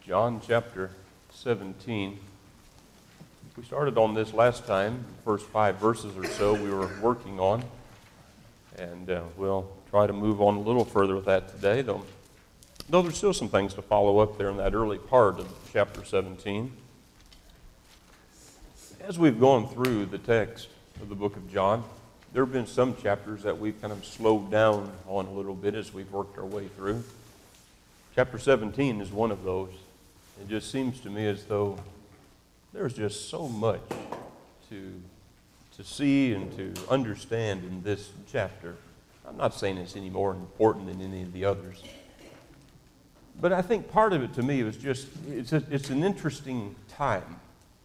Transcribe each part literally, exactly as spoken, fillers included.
John chapter seventeen. We started on this last time, the first five verses or so we were working on, and uh, we'll try to move on a little further with that today, though, though there's still some things to follow up there in that early part of chapter seventeen. As we've gone through the text of the book of John, there have been some chapters that we've kind of slowed down on a little bit as we've worked our way through. Chapter seventeen is one of those. It just seems to me as though there's just so much to, to see and to understand in this chapter. I'm not saying it's any more important than any of the others. But I think part of it to me was just, it's, a, it's an interesting time.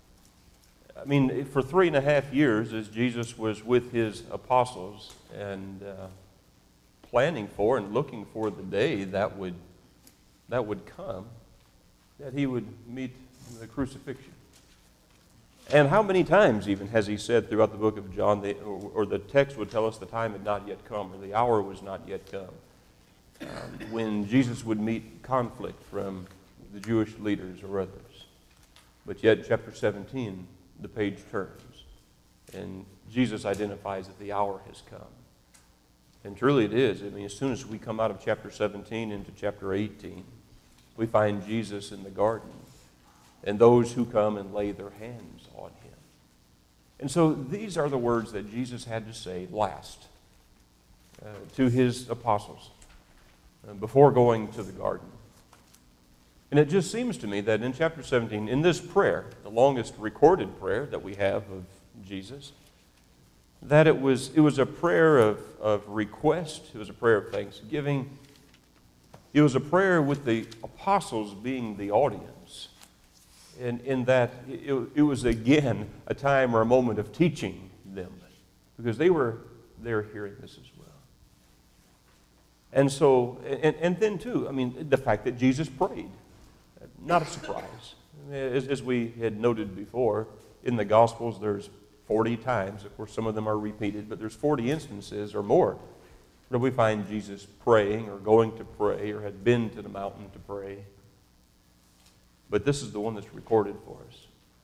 I mean, for three and a half years as Jesus was with his apostles and uh, planning for and looking for the day that would, that would come, that he would meet the crucifixion. And how many times even has he said throughout the book of John, the, or, or the text would tell us the time had not yet come, or the hour was not yet come, um, when Jesus would meet conflict from the Jewish leaders or others. But yet, chapter seventeen, the page turns, and Jesus identifies that the hour has come. And truly it is. I mean, as soon as we come out of chapter seventeen into chapter eighteen, we find Jesus in the garden, and those who come and lay their hands on him. And so these are the words that Jesus had to say last uh, to his apostles uh, before going to the garden. And it just seems to me that in chapter seventeen, in this prayer, the longest recorded prayer that we have of Jesus, that it was, it was a prayer of, of request, it was a prayer of thanksgiving. It was a prayer with the apostles being the audience. And in that, it, it was again a time or a moment of teaching them, because they were there hearing this as well. And so, and, and then too, I mean, the fact that Jesus prayed, not a surprise. As, as we had noted before, in the Gospels there's forty times, of course some of them are repeated, but there's forty instances or more where we find Jesus praying or going to pray or had been to the mountain to pray. But this is the one that's recorded for us.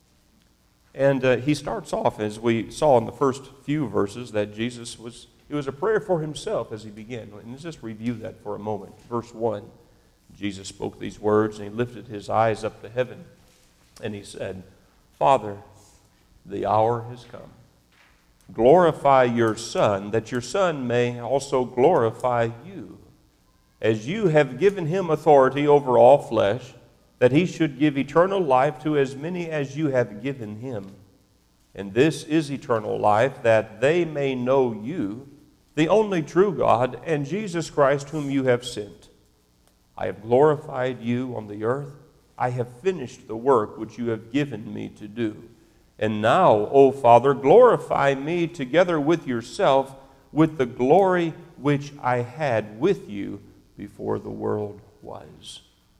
And uh, he starts off, as we saw in the first few verses, that Jesus was, it was a prayer for himself as he began. And let's just review that for a moment. Verse one, Jesus spoke these words, and he lifted his eyes up to heaven, and he said, Father, the hour has come. Glorify your Son, that your Son may also glorify you, as you have given him authority over all flesh, that he should give eternal life to as many as you have given him. And this is eternal life, that they may know you, the only true God, and Jesus Christ whom you have sent. I have glorified you on the earth. I have finished the work which you have given me to do. And now, O Father, glorify me together with yourself with the glory which I had with you before the world was.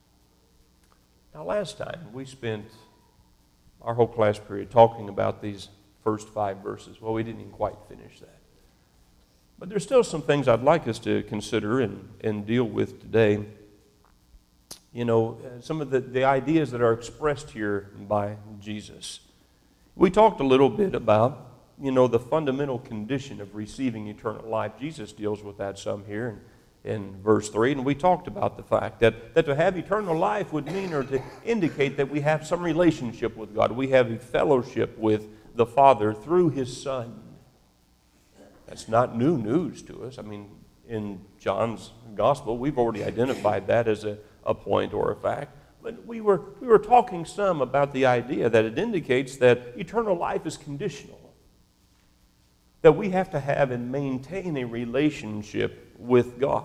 Now, last time we spent our whole class period talking about these first five verses. Well, we didn't even quite finish that. But there's still some things I'd like us to consider and, and deal with today. You know, some of the, the ideas that are expressed here by Jesus. We talked a little bit about, you know, the fundamental condition of receiving eternal life. Jesus deals with that some here in, in verse three. And we talked about the fact that, that to have eternal life would mean or to indicate that we have some relationship with God. We have a fellowship with the Father through his Son. That's not new news to us. I mean, in John's Gospel, we've already identified that as a, a point or a fact. But we were, we were talking some about the idea that it indicates that eternal life is conditional. That we have to have and maintain a relationship with God.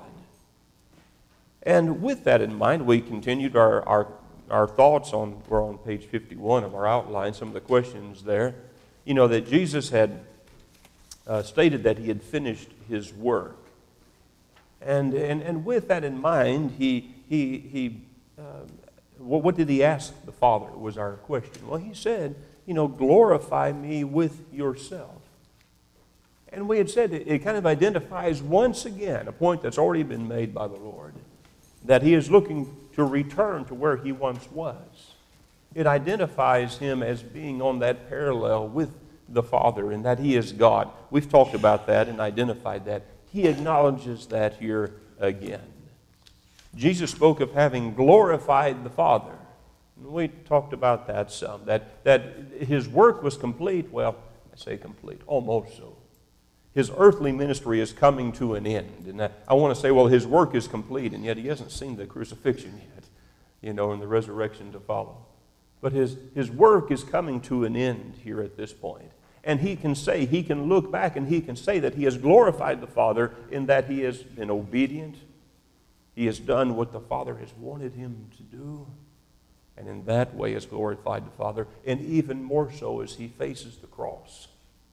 And with that in mind, we continued our, our, our thoughts on, we're on page fifty-one of our outline, some of the questions there. You know, that Jesus had uh, stated that he had finished his work. And, and, and with that in mind, he, he, he uh, What, what did he ask the Father was our question. Well, he said, you know, glorify me with yourself. And we had said it, it kind of identifies once again a point that's already been made by the Lord, that he is looking to return to where he once was. It identifies him as being on that parallel with the Father and that he is God. We've talked about that and identified that. He acknowledges that here again. Jesus spoke of having glorified the Father. We talked about that some, that, that his work was complete. Well, I say complete, almost so. His earthly ministry is coming to an end. And that, I want to say, well, his work is complete, and yet he hasn't seen the crucifixion yet, you know, and the resurrection to follow. But his, his work is coming to an end here at this point. And he can say, he can look back and he can say that he has glorified the Father in that he has been obedient. He has done what the Father has wanted him to do. And in that way has glorified the Father. And even more so as he faces the cross.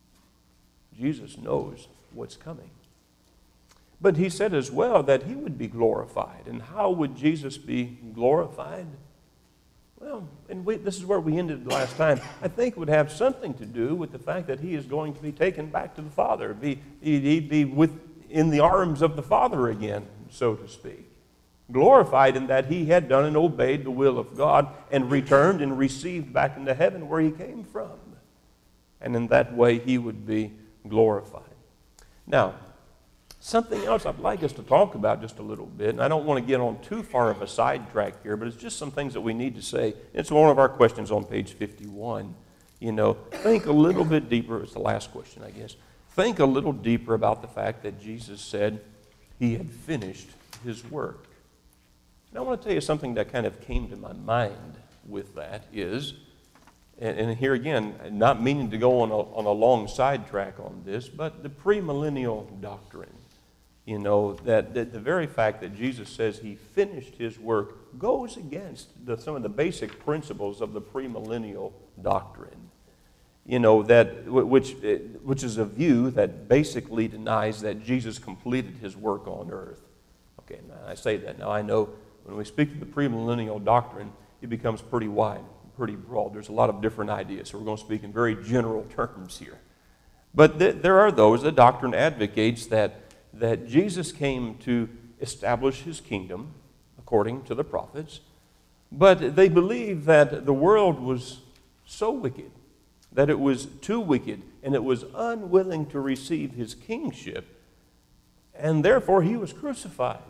Jesus knows what's coming. But he said as well that he would be glorified. And how would Jesus be glorified? Well, and we, this is where we ended last time. I think it would have something to do with the fact that he is going to be taken back to the Father. Be, he'd be with, in the arms of the Father again, so to speak. Glorified in that he had done and obeyed the will of God and returned and received back into heaven where he came from. And in that way he would be glorified. Now, something else I'd like us to talk about just a little bit, and I don't want to get on too far of a sidetrack here, but it's just some things that we need to say. It's one of our questions on page fifty-one. You know, think a little bit deeper. It's the last question, I guess. Think a little deeper about the fact that Jesus said he had finished his work. And I want to tell you something that kind of came to my mind with that is, and, and here again, not meaning to go on a, on a long sidetrack on this, but the premillennial doctrine. You know, that, that the very fact that Jesus says he finished his work goes against the, some of the basic principles of the premillennial doctrine. You know, that which, which is a view that basically denies that Jesus completed his work on earth. Okay, now I say that. Now I know when we speak of the premillennial doctrine, it becomes pretty wide, pretty broad. There's a lot of different ideas, so we're going to speak in very general terms here. But th- there are those, the doctrine advocates that that Jesus came to establish his kingdom, according to the prophets, but they believe that the world was so wicked, that it was too wicked, and it was unwilling to receive his kingship, and therefore he was crucified.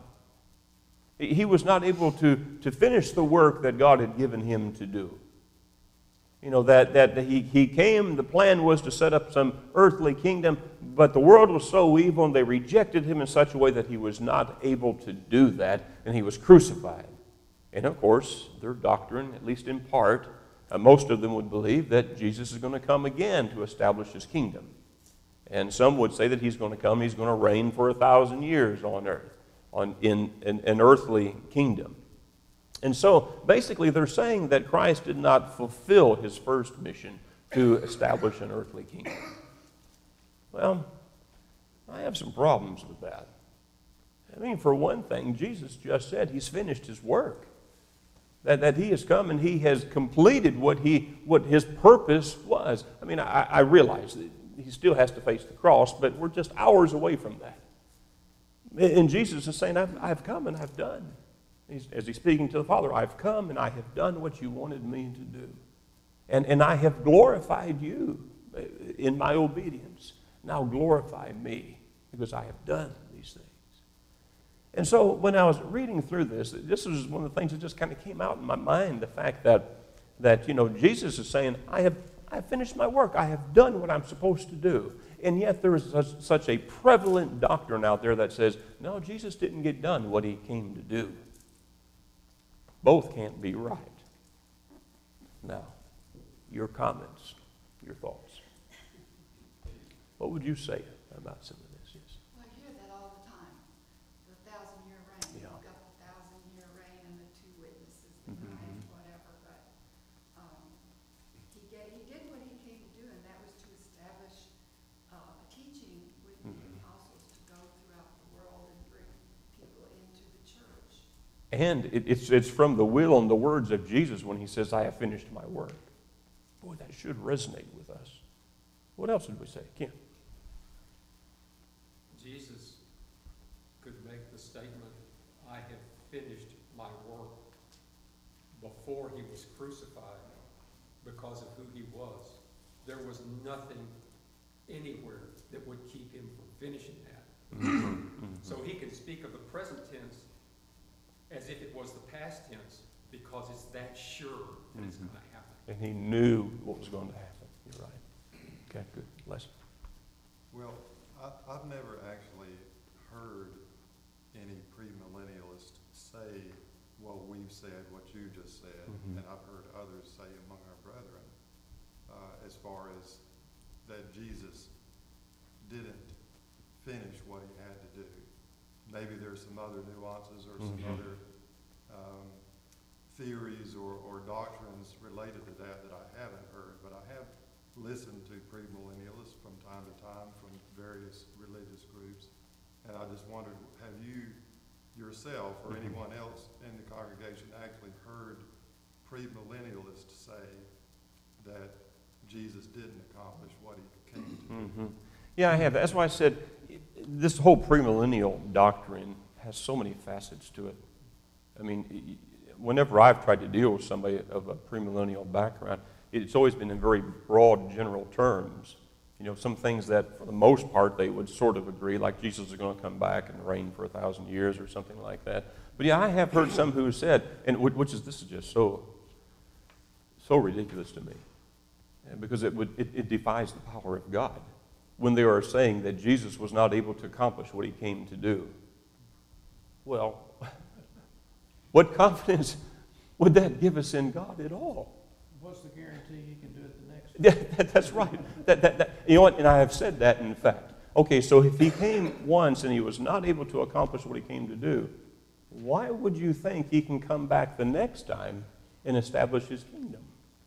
He was not able to, to finish the work that God had given him to do. You know, that, that he, he came, the plan was to set up some earthly kingdom, but the world was so evil and they rejected him in such a way that he was not able to do that, and he was crucified. And of course, their doctrine, at least in part, uh, most of them would believe that Jesus is going to come again to establish his kingdom. And some would say that he's going to come, he's going to reign for a thousand years on earth, on, in, in an earthly kingdom. And so, basically, they're saying that Christ did not fulfill his first mission to establish an earthly kingdom. Well, I have some problems with that. I mean, for one thing, Jesus just said he's finished his work. That, that he has come and he has completed what, he, what his purpose was. I mean, I, I realize that he still has to face the cross, but we're just hours away from that. And Jesus is saying, I've, I've come and I've done. He's, as he's speaking to the Father, I've come and I have done what you wanted me to do. And, and I have glorified you in my obedience. Now glorify me because I have done these things. And so when I was reading through this, this was one of the things that just kind of came out in my mind, the fact that, that you know, Jesus is saying, I have, I have finished my work. I have done what I'm supposed to do. And yet there is such, such a prevalent doctrine out there that says, no, Jesus didn't get done what he came to do. Both can't be right. Now, your comments, your thoughts. What would you say about some of this? Yes. Well, I hear that all the time. The thousand-year reign. Yeah. You've got the thousand-year reign and the two witnesses, the Mm-hmm. nine, whatever. But um, he, get, he did what he came to do, and that was to establish uh, a teaching with Mm-hmm. the apostles to go throughout the world and bring people into the church. And it, it's, it's from the will and the words of Jesus when he says, I have finished my work. Boy, that should resonate with us. What else did we say? Ken? Jesus could make the statement, I have finished my work before he was crucified because of who he was. There was nothing anywhere that would keep him from finishing that. So he can speak of the present tense as if it was the past tense because it's that sure that it's going to happen. And he knew what was going to happen. You're right. Okay, good. Les? Well, I, I've never actually heard any premillennialist say what we've said, what you just said, Mhm. and I've heard others say among our brethren, uh, as far as that Jesus didn't finish what he had to do. Maybe there's some other nuances or some Mhm. other um, theories or, or doctrines related to that that I haven't heard, but I have listened to premillennialists from time to time from various religious groups, and I just wondered, have you yourself or Mhm. anyone else in the congregation actually heard premillennialists say that Jesus didn't accomplish what he came to do? Mm-hmm. Yeah, I have. That's why I said this whole premillennial doctrine has so many facets to it. I mean, y- y- whenever I've tried to deal with somebody of a premillennial background, it's always been in very broad, general terms. You know, some things that, for the most part, they would sort of agree, like Jesus is going to come back and reign for a thousand years or something like that. But yeah, I have heard some who said, and wh- which is, this is just so, so ridiculous to me, uh, because it would, it, it defies the power of God when they are saying that Jesus was not able to accomplish what he came to do. Well, what confidence would that give us in God at all? What's the guarantee he can do it the next? Yeah, that, that's right. That, that, that, you know what? And I have said that in fact. Okay, so if he came once and he was not able to accomplish what he came to do, why would you think he can come back the next time and establish his kingdom?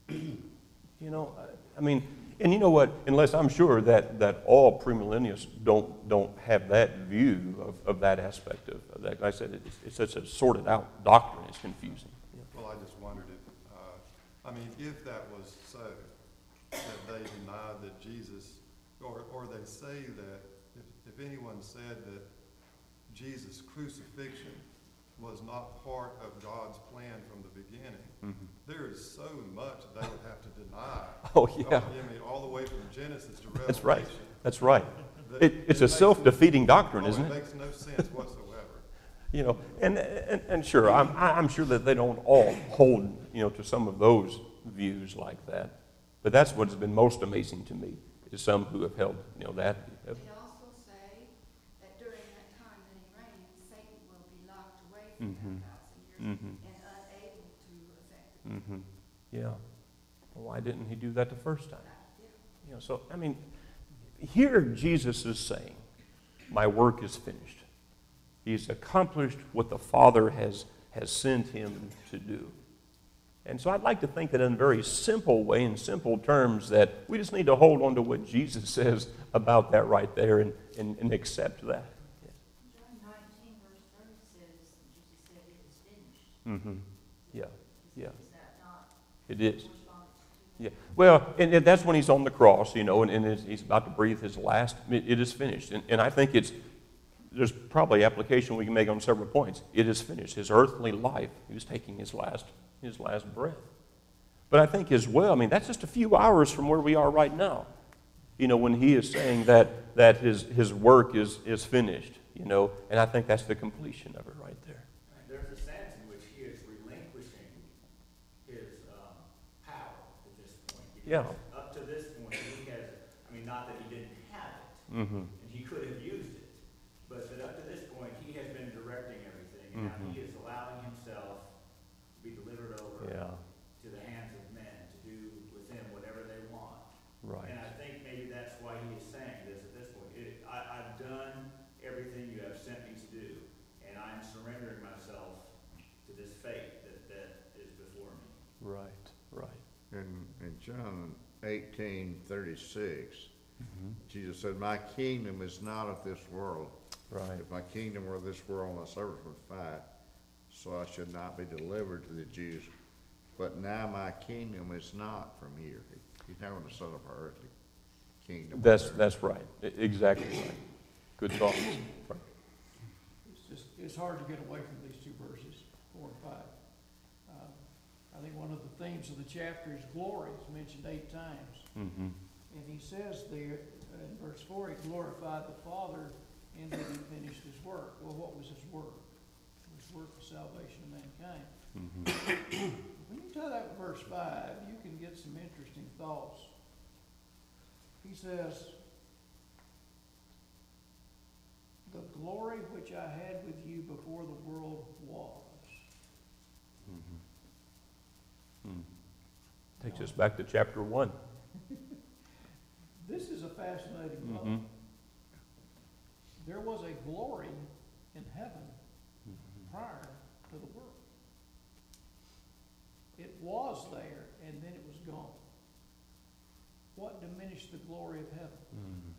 You know, I, I mean, and you know what? Unless I'm sure that, that all premillennialists don't don't have that view of, of that aspect of, of that. Like I said, it's, it's such a sorted out doctrine. It's confusing. Well, I just wondered if, uh, I mean, if that was so, that they denied that Jesus, or, or they say that if, if anyone said that Jesus' crucifixion was not part of God's plan from the beginning, Mm-hmm. there is so much they would have to deny. Oh, yeah. I mean, all the way from Genesis to Revelation. That's right. That's right. that It, it's a makes- self-defeating doctrine, oh, isn't It it? makes no sense whatsoever. You know, and, and, and sure, I'm, I'm sure that they don't all hold, you know, to some of those views like that. But that's what has been most amazing to me, is some who have held, you know, that. They also say that during that time that he reigns, Satan will be locked away for Mhm. ten thousand years Mhm. and unable to affect the Mm-hmm. Yeah. Well, why didn't he do that the first time? Yeah. You know, so, I mean, here Jesus is saying, my work is finished. He's accomplished what the Father has, has sent him to do. And so I'd like to think that in a very simple way, in simple terms, that we just need to hold on to what Jesus says about that right there and, and, and accept that. John nineteen, verse thirty says, Jesus said it is finished. Mm-hmm. Yeah, yeah, Is that not it is. correspondence to Yeah. Well, and, and that's when he's on the cross, you know, and, and it's- he's about to breathe his last. It, it is finished. And, and I think it's, there's probably application we can make on several points. It is finished. His earthly life, he was taking his last, his last breath. But I think as well, I mean, that's just a few hours from where we are right now. You know, when he is saying that, that his, his work is, is finished, you know, and I think that's the completion of it right there. There's a sense in which he is relinquishing his um, power at this point. Yeah. Because up to this point, he has, I mean, not that he didn't have it, Mm-hmm. and he could have used it, but that up to this point, he has been directing everything, and now Mhm. he is allowing himself to be delivered over Yeah. to the hands of men to do with him whatever they want. Right. And I think maybe that's why he is saying this at this point. It, I, I've done everything you have sent me to do, and I'm surrendering myself to this fate that, that is before me. Right, right. In, in John eighteen thirty-six, Mm-hmm. Jesus said, my kingdom is not of this world. Right. If my kingdom were this world, my servants would fight, so I should not be delivered to the Jews. But now my kingdom is not from here. He's not going to set up our earthly kingdom. That's, that's right. E- Exactly right. Good thoughts. Right. It's just, it's hard to get away from these two verses, four and five. Um, I I think one of the themes of the chapter is glory. It's mentioned eight times. Mm-hmm. And he says there, uh, in verse four, he glorified the Father in that he finished his work. Well, what was his work? His work of salvation of mankind. Mm-hmm. When you tie that with verse five, you can get some interesting thoughts. He says, the glory which I had with you before the world was. Mm-hmm. Mm. Takes us back to chapter one. This is a fascinating thought. Mm-hmm. There was a glory in heaven prior to the world. It was there, and then it was gone. What diminished the glory of heaven? Mm-hmm.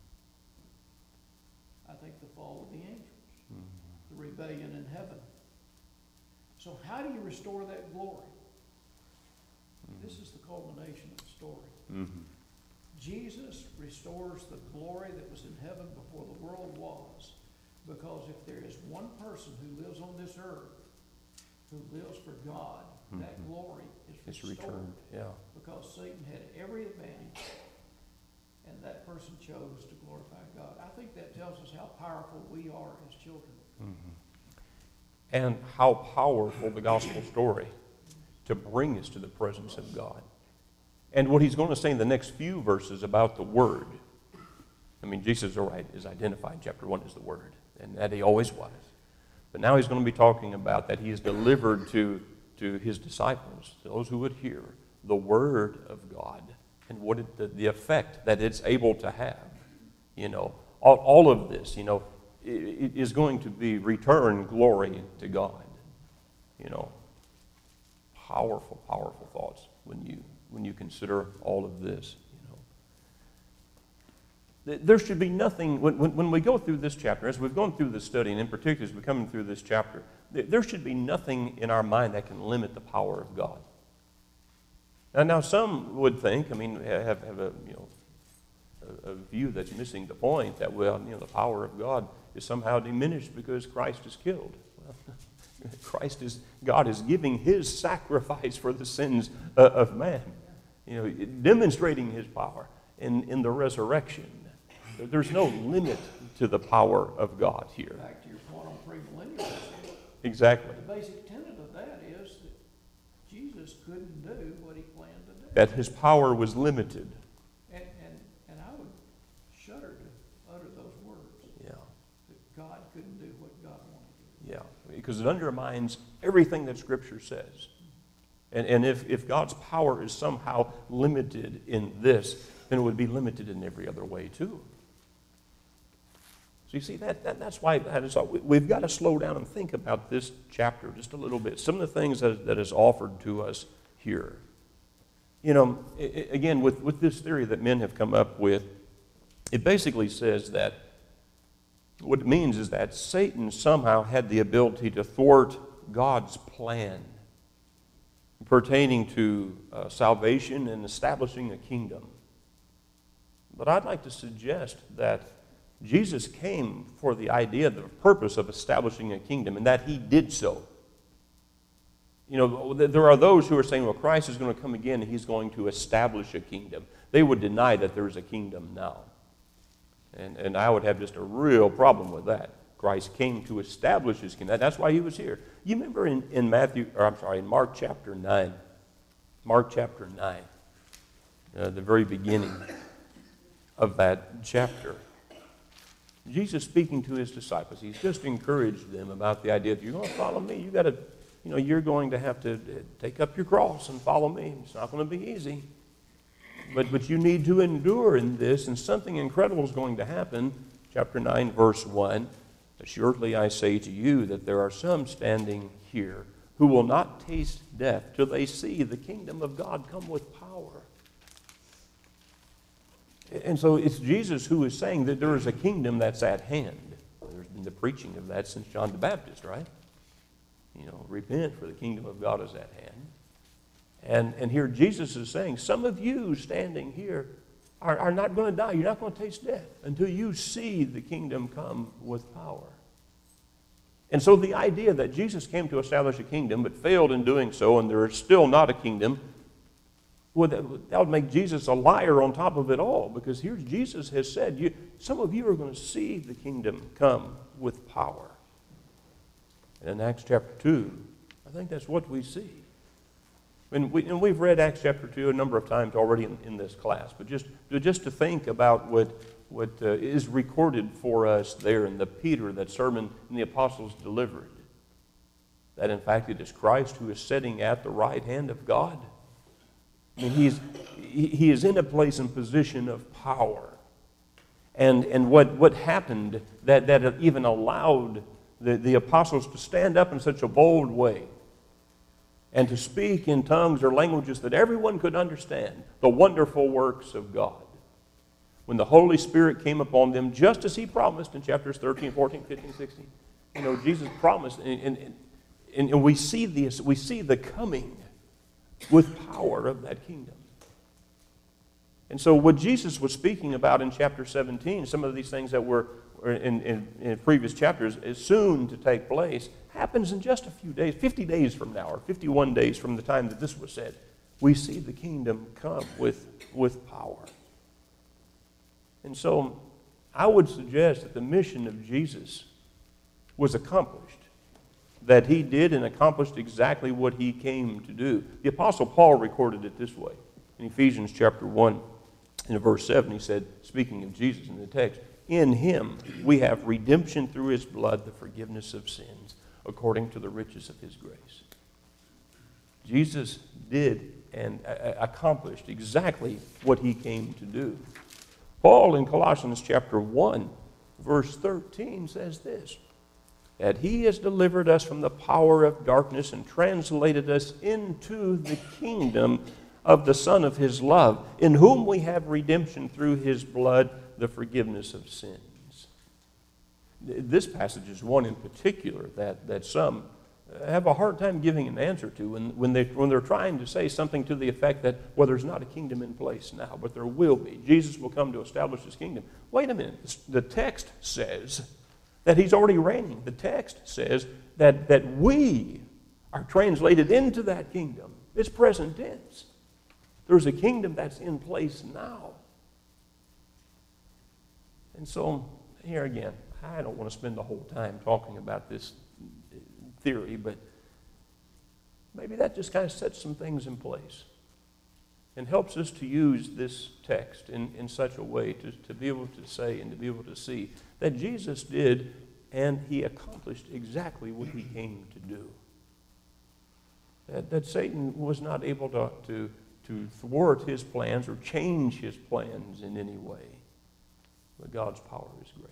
I think the fall of the angels, Mm-hmm. the rebellion in heaven. So how do you restore that glory? This is the culmination of the story. Mm-hmm. Jesus restores the glory that was in heaven before the world was, because if there is one person who lives on this earth who lives for God, Mm-hmm. that glory is It's restored. returned, yeah. Because Satan had every advantage, and that person chose to glorify God. I think that tells us how powerful we are as children. Mm-hmm. And how powerful the gospel story to bring us to the presence of God. And what he's going to say in the next few verses about the Word. I mean, Jesus is identified in chapter one as the Word, and that he always was. But now he's going to be talking about that he is delivered to, to his disciples, those who would hear the Word of God, and what it, the, the effect that it's able to have. You know, all, all of this, you know, it, it is going to be return glory to God. You know, powerful, powerful thoughts when you when you consider all of this. You know, there should be nothing when, when when we go through this chapter, as we've gone through this study, and in particular as we're coming through this chapter, there should be nothing in our mind that can limit the power of God. Now, now some would think, I mean, have have a you know a, a view that's missing the point that well, you know, the power of God is somehow diminished because Christ is killed. Well, Christ is, God is giving his sacrifice for the sins uh, of man, you know, demonstrating his power in, in the resurrection. There's no limit to the power of God here. Back to your point on premillennialism. Exactly. The basic tenet of that is that Jesus couldn't do what he planned to do. That his power was limited. And, and, and I would shudder to utter those words. Yeah. That God couldn't do what God wanted to do. Yeah. Because it undermines everything that Scripture says. And, and if, if God's power is somehow limited in this, then it would be limited in every other way too. So you see, that, that that's why that is, we've got to slow down and think about this chapter just a little bit. Some of the things that, that is offered to us here. You know, it, again, with, with this theory that men have come up with, it basically says that what it means is that Satan somehow had the ability to thwart God's plan pertaining to uh, salvation and establishing a kingdom. But I'd like to suggest that Jesus came for the idea, the purpose of establishing a kingdom, and that he did so. You know, there are those who are saying, well, Christ is going to come again and he's going to establish a kingdom. They would deny that there is a kingdom now. And, and I would have just a real problem with that. Christ came to establish his kingdom. That's why he was here. You remember in, in Matthew, or I'm sorry, in Mark chapter nine, Mark chapter nine, uh, the very beginning of that chapter, Jesus speaking to his disciples, he's just encouraged them about the idea that you're going to follow me. You got to, you know, you're going to have to take up your cross and follow me. It's not going to be easy. But, but you need to endure in this, and something incredible is going to happen. Chapter nine, verse one, assuredly I say to you that there are some standing here who will not taste death till they see the kingdom of God come with power. And so it's Jesus who is saying that there is a kingdom that's at hand. There's been the preaching of that since John the Baptist, right? You know, repent, for the kingdom of God is at hand. And, and here Jesus is saying, some of you standing here are, are not going to die. You're not going to taste death until you see the kingdom come with power. And so the idea that Jesus came to establish a kingdom but failed in doing so, and there is still not a kingdom, well, that, that would make Jesus a liar on top of it all, because here Jesus has said, you, some of you are going to see the kingdom come with power. And in Acts chapter two, I think that's what we see. And, we, and we've read Acts chapter two a number of times already in, in this class, but just, just to think about what, what uh, is recorded for us there in the Peter, that sermon and the apostles delivered, that in fact it is Christ who is sitting at the right hand of God. I mean, he's, he, he is in a place and position of power. And, and what, what happened that, that even allowed the, the apostles to stand up in such a bold way and to speak in tongues or languages that everyone could understand, the wonderful works of God. When the Holy Spirit came upon them, just as he promised in chapters thirteen, fourteen, fifteen, sixteen, you know, Jesus promised, and, and, and we see this, we see the coming with power of that kingdom. And so what Jesus was speaking about in chapter seventeen, some of these things that were in, in, in previous chapters, is soon to take place, happens in just a few days, fifty days from now, or fifty-one days from the time that this was said. We see the kingdom come with, with power. And so I would suggest that the mission of Jesus was accomplished, that he did and accomplished exactly what he came to do. The Apostle Paul recorded it this way. In Ephesians chapter one, in verse seven, he said, speaking of Jesus in the text, in him we have redemption through his blood, the forgiveness of sins, according to the riches of his grace. Jesus did and accomplished exactly what he came to do. Paul in Colossians chapter one, verse thirteen says this, that he has delivered us from the power of darkness and translated us into the kingdom of the Son of his love, in whom we have redemption through his blood, the forgiveness of sins. This passage is one in particular that, that some have a hard time giving an answer to when, when, they, when they're trying to say something to the effect that, well, there's not a kingdom in place now, but there will be. Jesus will come to establish his kingdom. Wait a minute. The text says that he's already reigning. The text says that, that we are translated into that kingdom. It's present tense. There's a kingdom that's in place now. And so, here again, I don't want to spend the whole time talking about this theory, but maybe that just kind of sets some things in place and helps us to use this text in, in such a way to, to be able to say and to be able to see that Jesus did and he accomplished exactly what he came to do. That, that Satan was not able to, to, to thwart his plans or change his plans in any way. But God's power is great.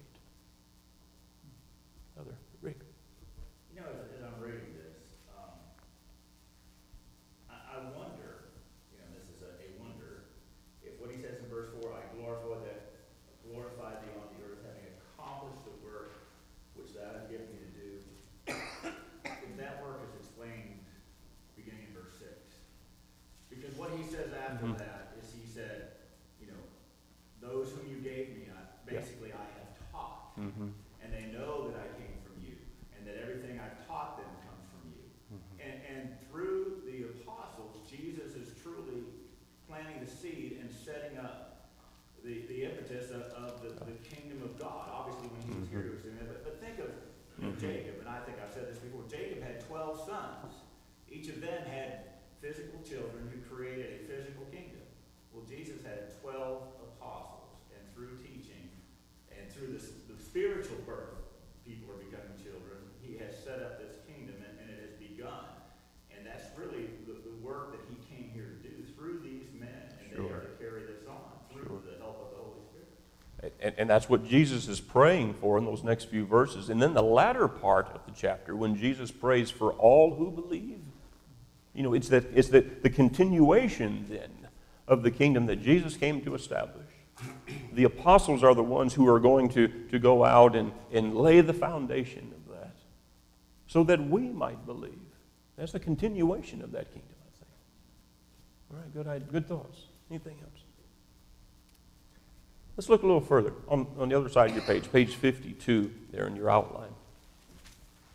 Other, Rick. You know, as, as I'm reading this, um, I, I wonder, you know, this is a, a wonder, if what he says in verse four, I glorify that, glorify thee on the earth, having accomplished the work which thou hast given me to do, if that work is explained beginning in verse six. Because what he says after Mm-hmm. that is he said, you know, those whom you gave me, I, basically I have taught. Mm-hmm. And they know that I came from you, and that everything I've taught them comes from you. Mm-hmm. And, and through the apostles, Jesus is truly planting the seed and setting up the, the impetus of, of the, the kingdom of God. Obviously, when he was here, he was doing that. But, but think of you know, Mm-hmm. Jacob, and I think I've said this before. Jacob had twelve sons. Each of them had physical children who created a physical kingdom. Well, Jesus had twelve apostles, and through teaching and through this, the spiritual birth, people are becoming children. He has set up this kingdom, and, and it has begun. And that's really the, the work that he came here to do through these men, and Sure. they are to carry this on through Sure. the help of the Holy Spirit. And, and that's what Jesus is praying for in those next few verses. And then the latter part of the chapter, when Jesus prays for all who believe, you know, it's, that, it's the, the continuation then of the kingdom that Jesus came to establish. The apostles are the ones who are going to, to go out and, and lay the foundation of that so that we might believe. That's the continuation of that kingdom, I think. All right, good, idea, good thoughts. Anything else? Let's look a little further on, on the other side of your page, page fifty-two there in your outline.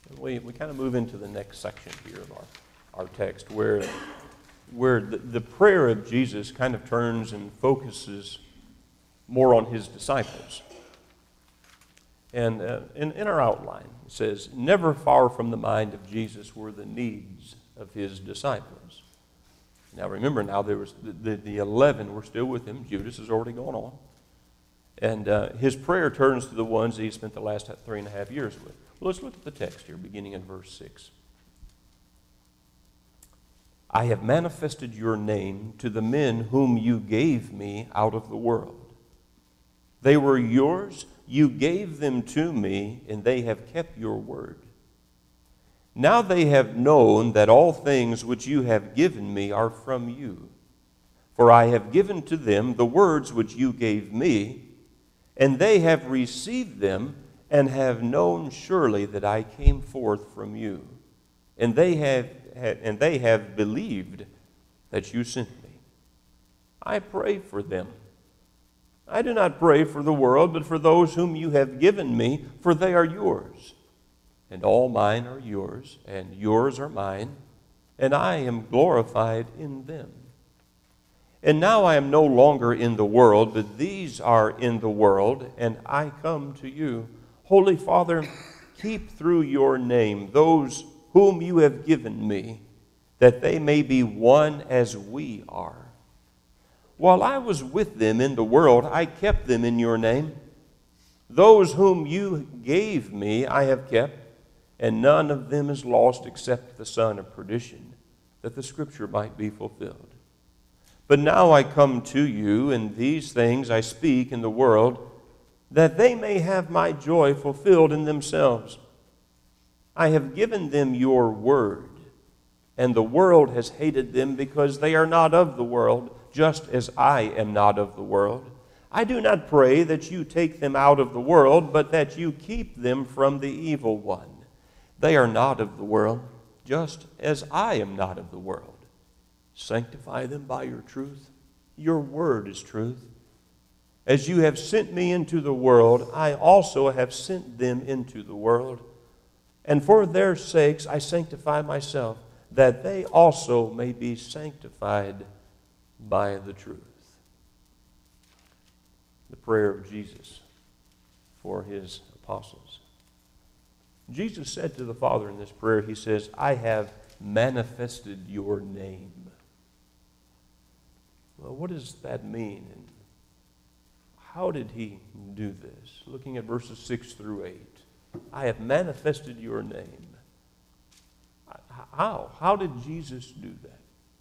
We, we kind of move into the next section here of our, our text where, where the, the prayer of Jesus kind of turns and focuses more on his disciples. And uh, in, in our outline, it says, never far from the mind of Jesus were the needs of his disciples. Now remember, now there was the, the, the eleven were still with him. Judas has already gone on. And uh, his prayer turns to the ones that he spent the last three and a half years with. Well, let's look at the text here, beginning in verse six. I have manifested your name to the men whom you gave me out of the world. They were yours, you gave them to me, and they have kept your word. Now they have known that all things which you have given me are from you. For I have given to them the words which you gave me, and they have received them, and have known surely that I came forth from you. And they have, and they have believed that you sent me. I pray for them. I do not pray for the world, but for those whom you have given me, for they are yours. And all mine are yours, and yours are mine, and I am glorified in them. And now I am no longer in the world, but these are in the world, and I come to you. Holy Father, keep through your name those whom you have given me, that they may be one as we are. While I was with them in the world, I kept them in your name. Those whom you gave me I have kept, and none of them is lost except the son of perdition, that the scripture might be fulfilled. But now I come to you, and these things I speak in the world, that they may have my joy fulfilled in themselves. I have given them your word, and the world has hated them because they are not of the world, just as I am not of the world. I do not pray that you take them out of the world, but that you keep them from the evil one. They are not of the world, just as I am not of the world. Sanctify them by your truth. Your word is truth. As you have sent me into the world, I also have sent them into the world. And for their sakes I sanctify myself, that they also may be sanctified by the truth. The prayer of Jesus for his apostles. Jesus said to the Father in this prayer, he says, I have manifested your name. Well, what does that mean? And how did he do this? Looking at verses six through eight. I have manifested your name. How? How did Jesus do that?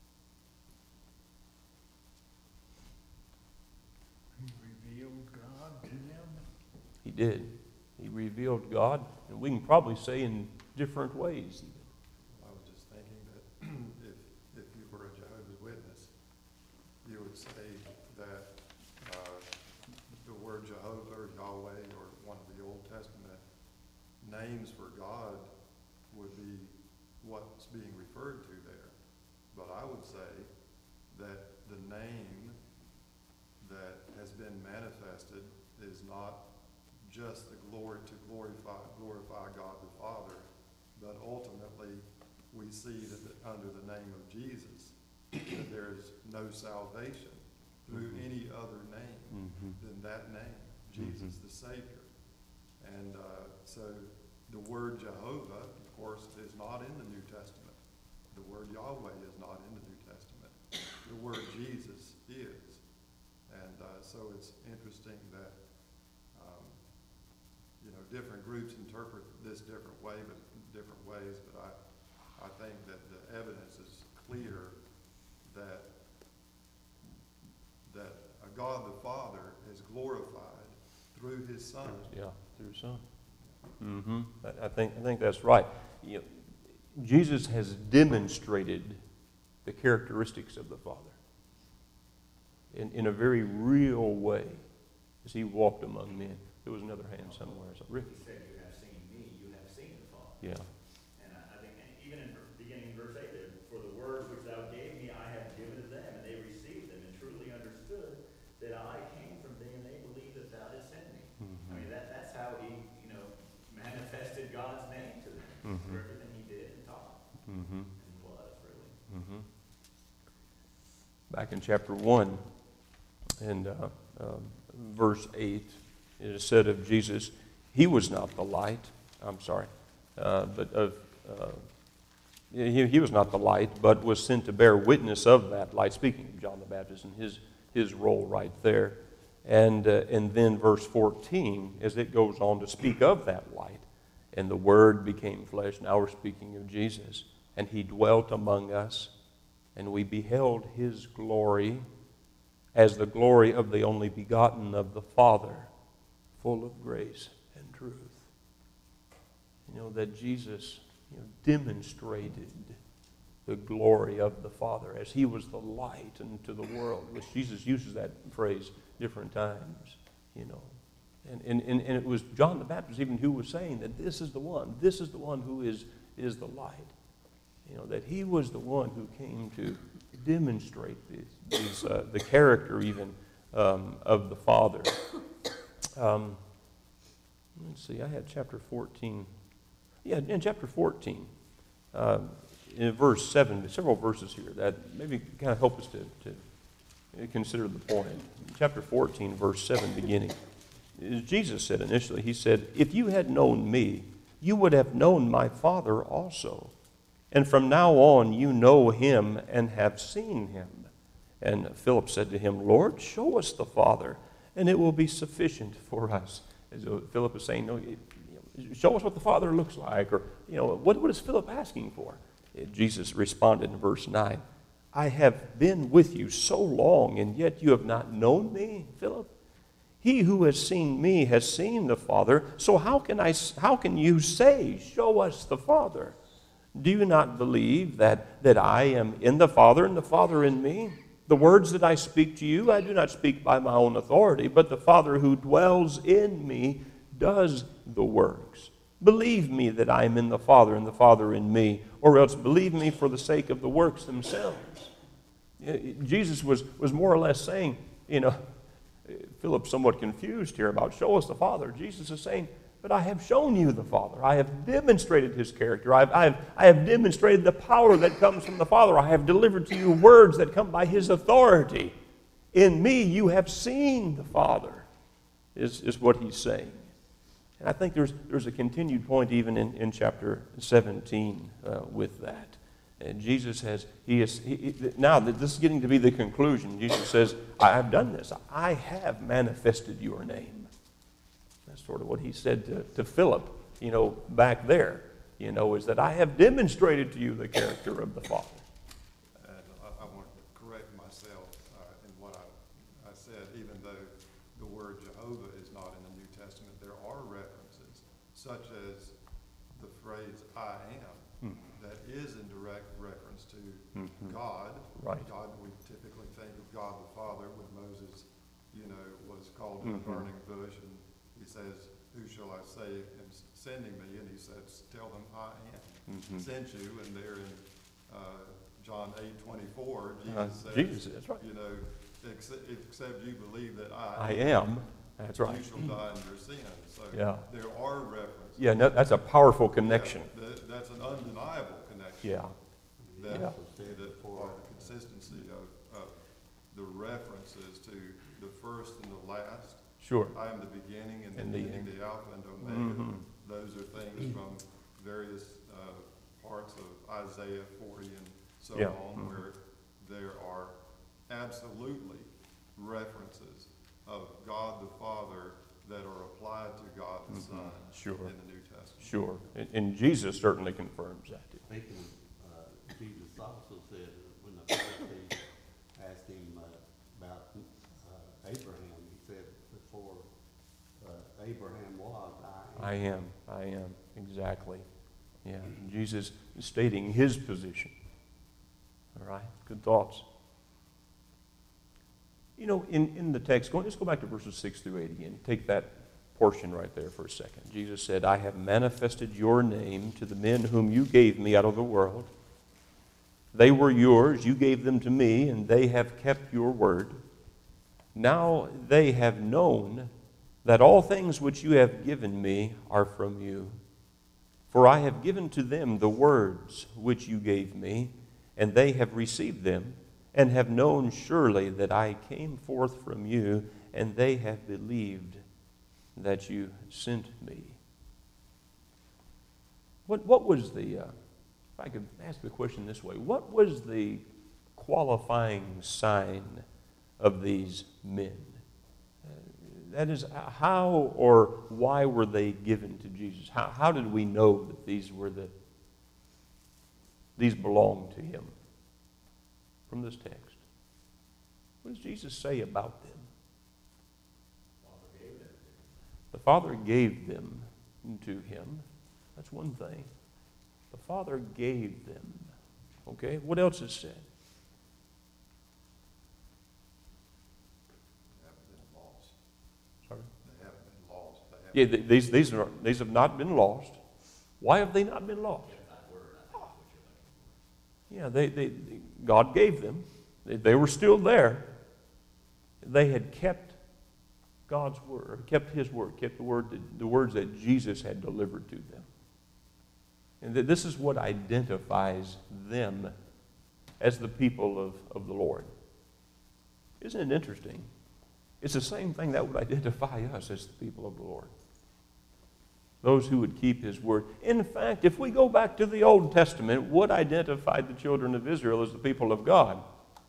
He revealed God to them. He did. He revealed God, and we can probably say in different ways even. I was just thinking that if, if you were a Jehovah's Witness, you would say that uh, the word Jehovah or Yahweh or one of the Old Testament names for God would be what's being referred to there. But I would say that the name that has been manifested is not just the glory to glorify glorify God the Father, but ultimately we see that the, under the name of Jesus that there is no salvation through mm-hmm. any other name mm-hmm. than that name, Jesus mm-hmm. the Savior. And uh, so the word Jehovah, of course, is not in the New Testament. The word Yahweh is not in the New Testament. The word Jesus is. And uh, so it's interesting that um, you know, different groups interpret this different way, but different ways. But I, I think that the evidence is clear that that a God the Father is glorified through His Son. Yeah, through His Son. Mm-hmm. I, I think I think that's right. You know, Jesus has demonstrated the characteristics of the Father in in a very real way as He walked among men. There was another hand somewhere. So, Rick. He said, you have seen me, you have seen the Father. Yeah. And I, I think even in beginning in verse eight, there, for the words which thou gave me, I have given to them, and they received them, and truly understood that I came from thee, and they believed that thou didst send me. Mm-hmm. I mean, that, that's how he, you know, manifested God's name to them. Mm-hmm. back in chapter one and uh, um, verse eight, it is said of Jesus, he was not the light, I'm sorry, uh, but of, uh, he, he was not the light, but was sent to bear witness of that light, speaking of John the Baptist and his, his role right there. And, uh, and then verse fourteen, as it goes on to speak of that light, and the Word became flesh. Now we're speaking of Jesus. And he dwelt among us, and we beheld his glory as the glory of the only begotten of the Father, full of grace and truth. You know, that Jesus, you know, demonstrated the glory of the Father as he was the light unto the world, which Jesus uses that phrase different times, you know. And, and, and, and it was John the Baptist even who was saying that this is the one, this is the one who is, is the light. You know, that he was the one who came to demonstrate these, these, uh, the character even um, of the Father. Um, let's see, I had chapter fourteen. Yeah, in chapter fourteen, uh, in verse seven, several verses here that maybe kind of help us to, to consider the point. In chapter fourteen, verse seven beginning, as Jesus said initially, he said, if you had known me, you would have known my Father also. And from now on you know him and have seen him. And Philip said to him, Lord, show us the Father, and it will be sufficient for us. As Philip is saying, no, show us what the Father looks like. Or, you know, what, what is Philip asking for? Jesus responded in verse nine, I have been with you so long, and yet you have not known me, Philip? He who has seen me has seen the Father. So how can I? How can you say, show us the Father? Do you not believe that, that I am in the Father and the Father in me? The words that I speak to you, I do not speak by my own authority, but the Father who dwells in me does the works. Believe me that I am in the Father and the Father in me, or else believe me for the sake of the works themselves. Jesus was, was more or less saying, you know, Philip's somewhat confused here about show us the Father. Jesus is saying, but I have shown you the Father. I have demonstrated his character. I have, I have, I have demonstrated the power that comes from the Father. I have delivered to you words that come by his authority. In me you have seen the Father, is, is what he's saying. And I think there's, there's a continued point even in, in chapter seventeen uh, with that. And Jesus has, he is, he, he, now that this is getting to be the conclusion, Jesus says, I have done this. I have manifested your name. That's sort of what he said to, to Philip, you know, back there, you know, is that I have demonstrated to you the character of the Father. And I, I want to correct myself uh, in what I, I said, even though the word Jehovah is not in the New Testament, there are references, such as the phrase I am, hmm. that is in direct reference to mm-hmm. God. Right. God, we typically think of God the Father when Moses, you know, was called in mm-hmm. a burning bush, and he says, who shall I say is sending me? And he says, tell them I am mm-hmm. sent you. And there in uh, John eight twenty-four, Jesus uh, says, Jesus, that's right. you know, except, except you believe that I, I am, that's right. you shall die in your sins. So yeah. there are references. Yeah, no, that's a powerful connection. Yeah, that, that's an undeniable connection. Yeah. That, yeah. that part, the consistency of, of the references to the first and the last. Sure. I am the beginning and the, and the beginning, end. the Alpha and Omega. Mm-hmm. Those are things from various uh, parts of Isaiah forty and so yeah. on, mm-hmm. where there are absolutely references of God the Father that are applied to God the mm-hmm. Son sure. in the New Testament. Sure. And, and Jesus certainly confirms that. Speaking, uh, Jesus also said when the Pharisees asked him uh, about uh, Abraham, he said, before uh, Abraham was, I am. I am. I am. Exactly. Yeah. Jesus is stating his position. All right. Good thoughts. You know, in, in the text, go, let's go back to verses six through eight again. Take that portion right there for a second. Jesus said, I have manifested your name to the men whom you gave me out of the world. They were yours, you gave them to me, and they have kept your word. Now they have known that all things which you have given me are from you. For I have given to them the words which you gave me, and they have received them, and have known surely that I came forth from you, and they have believed that you sent me. What, what was the, uh, if I could ask the question this way, what was the qualifying sign of these men? Uh, that is, how or why were they given to Jesus? How, how did we know that these were the, these belonged to him? From this text, what does Jesus say about them? The Father gave them to him. That's one thing. The Father gave them. Okay, what else is said? They haven't been lost. Sorry? They haven't been lost. They haven't Yeah, th- these, these, are, these have not been lost. Why have they not been lost? Yeah, they, they, God gave them. They, they were still there. They had kept God's word, kept his word, kept the word, that, the words that Jesus had delivered to them. And that this is what identifies them as the people of, of the Lord. Isn't it interesting? It's the same thing that would identify us as the people of the Lord. Those who would keep his word. In fact, if we go back to the Old Testament, what identified the children of Israel as the people of God?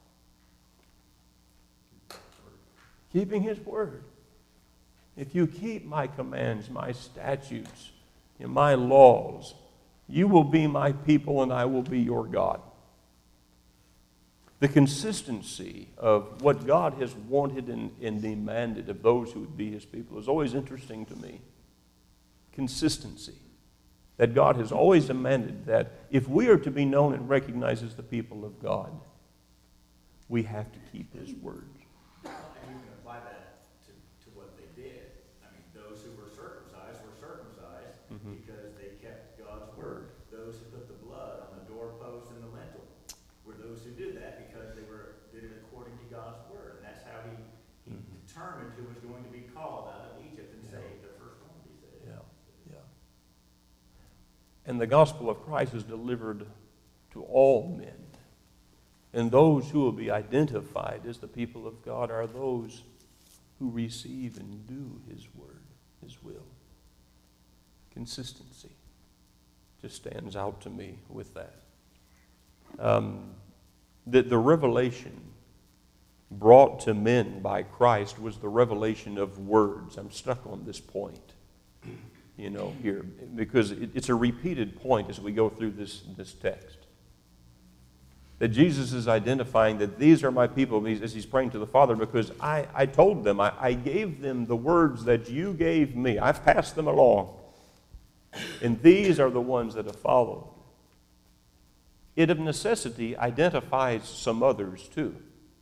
Keeping his word. If you keep my commands, my statutes, and my laws, you will be my people and I will be your God. The consistency of what God has wanted and, and demanded of those who would be his people is always interesting to me. Consistency. That God has always demanded that if we are to be known and recognized as the people of God, we have to keep his word. And you can apply that to, to what they did. I mean, those who were circumcised were circumcised Mhm. because they kept God's word. Those who put the blood on the doorpost and the lintel were those who did that because they were did it according to God's word. And that's how he, he Mhm. determined who was going to be called out of Egypt and saved, the first one to be saved. Yeah, yeah. And the gospel of Christ is delivered to all men. And those who will be identified as the people of God are those who receive and do his word, his will. Consistency just stands out to me with that. Um, the, the revelation brought to men by Christ was the revelation of words. I'm stuck on this point, you know, here, because it, it's a repeated point as we go through this, this text. That Jesus is identifying that these are my people as he's praying to the Father, because I, I told them, I, I gave them the words that you gave me. I've passed them along. And these are the ones that have followed. It of necessity identifies some others too.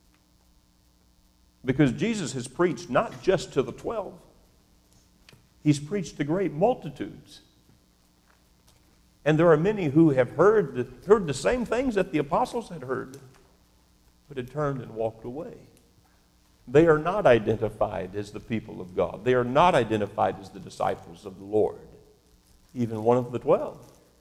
Because Jesus has preached not just to the twelve. He's preached to great multitudes. And there are many who have heard the, heard the same things that the apostles had heard, but had turned and walked away. They are not identified as the people of God. They are not identified as the disciples of the Lord, even one of the twelve.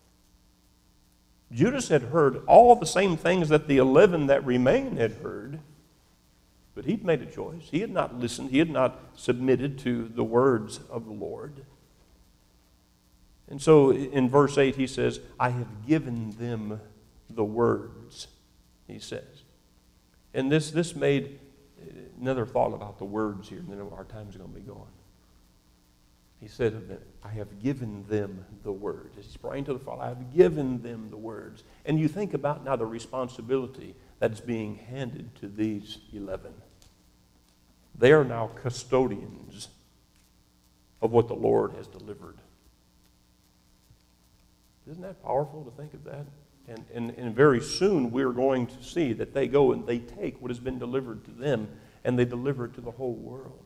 Judas had heard all the same things that the eleven that remained had heard, but he'd made a choice. He had not listened. He had not submitted to the words of the Lord. And so in verse eight he says, I have given them the words, he says. And this, this made another thought about the words here, and then our time's going to be gone. He said of them, I have given them the word. He's praying to the Father, I have given them the words. And you think about now the responsibility that's being handed to these eleven. They are now custodians of what the Lord has delivered. Isn't that powerful to think of that? And, and, and very soon we're going to see that they go and they take what has been delivered to them and they deliver it to the whole world.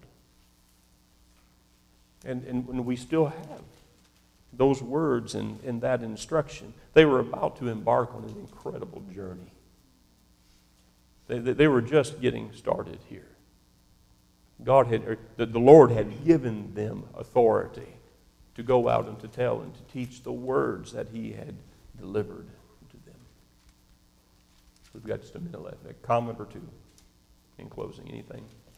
And, and, and we still have those words and, and that instruction. They were about to embark on an incredible journey. They, they, they were just getting started here. God had, or the, the Lord had given them authority to go out and to tell and to teach the words that he had delivered to them. We've got just a minute left. A comment or two in closing, anything?